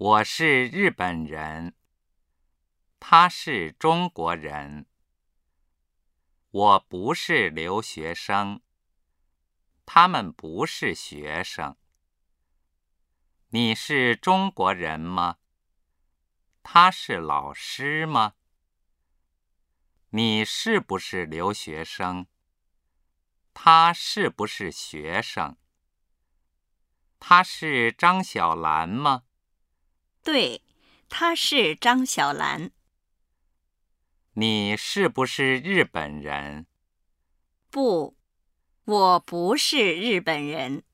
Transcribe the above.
我是日本人，他是中国人。我不是留学生，他们不是学生。你是中国人吗？他是老师吗？你是不是留学生？他是不是学生？他是张小兰吗？ 对，她是张小兰。 你是不是日本人？ 不，我不是日本人。